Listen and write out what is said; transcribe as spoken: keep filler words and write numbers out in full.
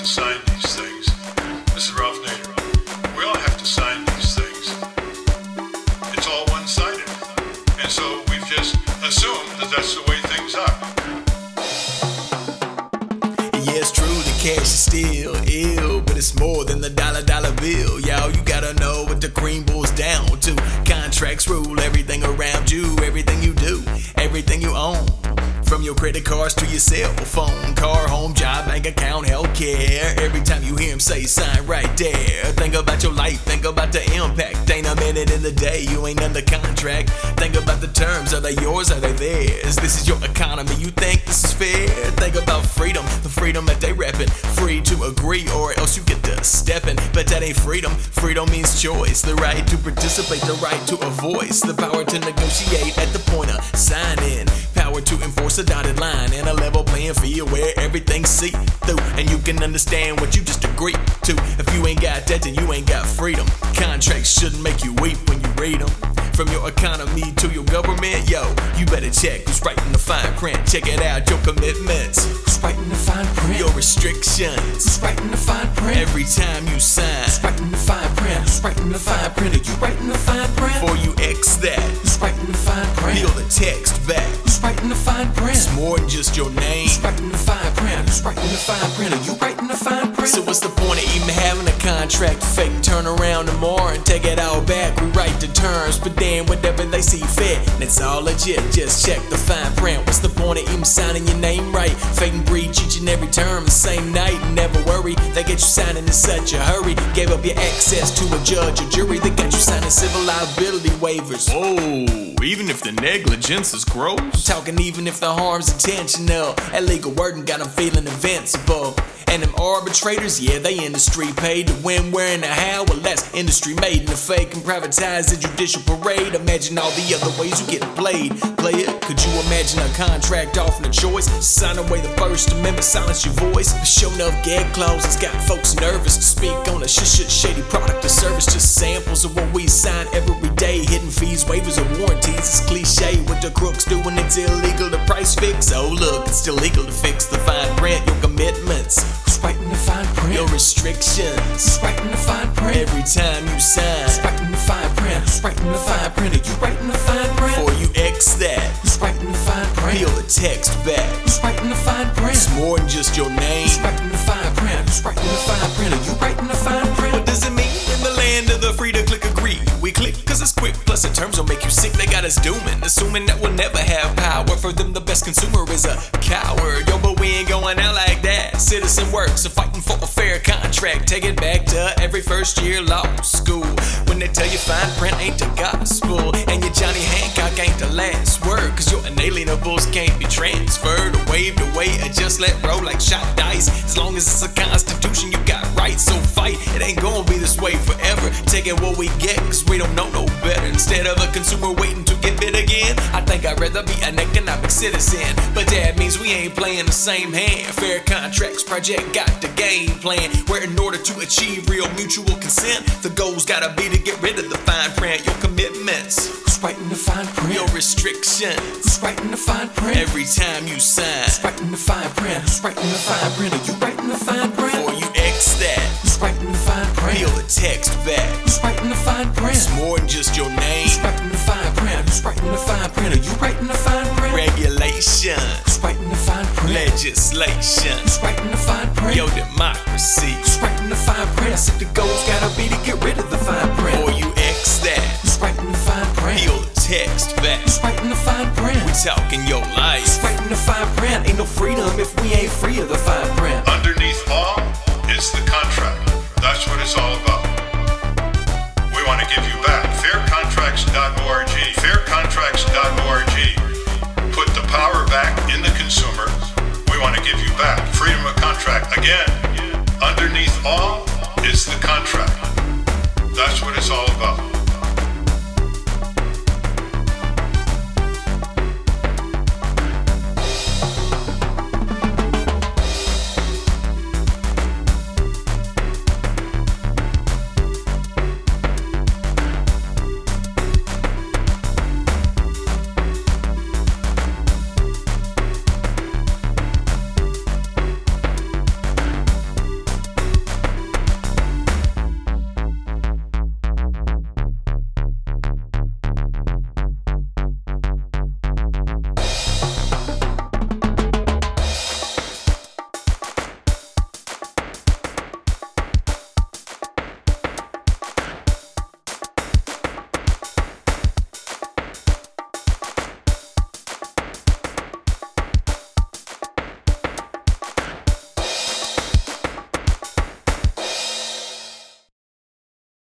sign these things. This is Ralph Nader. We all have to sign these things. It's all one-sided. And so we've just assumed that that's the way things are. Yeah, it's true, the cash is still ill, but it's more than the dollar dollar bill. Yo, you gotta know what the cream boils down to. Contracts rule everything around you, everything you do, everything you own. From your credit cards to your cell phone, car, home, job, bank account, healthcare. Every time you hear him say sign right there, think about your life, think about the impact. Ain't a minute in the day you ain't under contract. Think about the terms, are they yours, are they theirs? This is your economy, you think this is fair? Think about freedom, the freedom that they reppin'. Free to agree or else you get to steppin'. But that ain't freedom, freedom means choice. The right to participate, the right to a voice. The power to negotiate at the point of signing. Power to enforce a dotted line and a level playing field where everything's see through and you can understand what you just agreed to. If you ain't got that, then you ain't got freedom. Contracts shouldn't make you weep when you read them. From your economy to your government, yo, you better check who's writing the fine print. Check it out, your commitments. Who's writing the fine print? Your restrictions. Who's writing the fine print? Every time you sign. Who's writing the fine print? Who's writing the fine print? Are you writing the fine print? Before you X that. Who's writing the fine print? Peel the text back. Who's writing the fine print? It's more than just your name. Who's writing the fine print? Who's writing the fine print? Are you writing the fine print? So what's the point of even having a contract? Fake turn around tomorrow and take it all back. We write the terms, but then whatever they see fit, and it's all legit. Just check the fine print. What's the point of even signing your name right? Fake and breach each and every term the same night. Never worry, they get you signing in such a hurry. Gave up your access to a judge or jury. They got you signing civil liability waivers. Oh, even if the negligence is gross. I'm talking even if the harm's intentional. That legal wording got them feeling invincible. And them arbitrators, yeah, they industry paid to win, where, and how. Well, that's industry made. And the fake and privatized the judicial parade. Imagine all the other ways you get played. Play it, could you imagine a contract offering a choice? Sign away the First Amendment, silence your voice. Show enough gag clauses got folks nervous to speak on a sh sh shady product or service. Just samples of what we sign every day. Hidden fees, waivers, or warranties. It's cliche what the crooks do when it's illegal to price fix. Oh look, it's still legal to fix the fine print. Your commitments. Who's writing the fine print? Your restrictions. Who's writing the fine print? Every time you sign. Who's writing the fine print? Who's writing the fine print? Are you writing the fine print? Before you X that. Who's writing the fine print? Peel the text back. Who's writing the fine print? It's more than just your name. Who's writing the fine print? Who's writing the fine print? Are you writing the fine print? What does it mean in the land of the free to click agree? We click cause it's quick, plus the terms will make you sick. They got us dooming, assuming that we'll never have power. For them the best consumer is a coward. Yo, but we ain't going out like that. Citizen works are fighting for a fair contract. Take it back to every first year law school, when they tell you fine print ain't the gospel, and your Johnny Hancock ain't the last word. Cause your inalienables can't be transferred or waved away or just let roll like shot dice. As long as it's a constitution you got rights, so fight. It ain't gonna be this way forever. Taking what we get cause we don't know no better. Instead of a consumer waiting to get bit again, I think I'd rather be an economic citizen. But that means we ain't playing the same hand. Fair Contracts Project got the game plan, where in order to achieve real mutual consent, the goal's gotta be to get rid of the fine print. Your commitments. Who's writing the fine print? Your restrictions. Who's writing the fine print? Every time you sign. Who's writing the fine print? Who's writing the fine print? Are you writing the fine print? Before you X that. Who's writing the fine print? Peel the text back. Who's writing the fine print? It's more than just your name. Who's writing the fine print? Who's writing the fine print? Are you writing the fine print? Regulation. Who's writing the fine print? Legislation. Who's writing the fine print? Your democracy. Who's writing the fine print? I said the goal's gotta be to get rid of the fine print. Before you X that. Who's writing the fine print? Peel the text back. Who's writing the fine print? We talking your life. Who's writing the fine print? Ain't no freedom if we ain't free of the fine print. Underneath all is the contract. That's what it's all about. We want to give you back. fair contracts dot org. fair contracts dot org. Put the power back in the consumer. We want to give you back freedom of contract. Again, underneath all is the contract. That's what it's all about.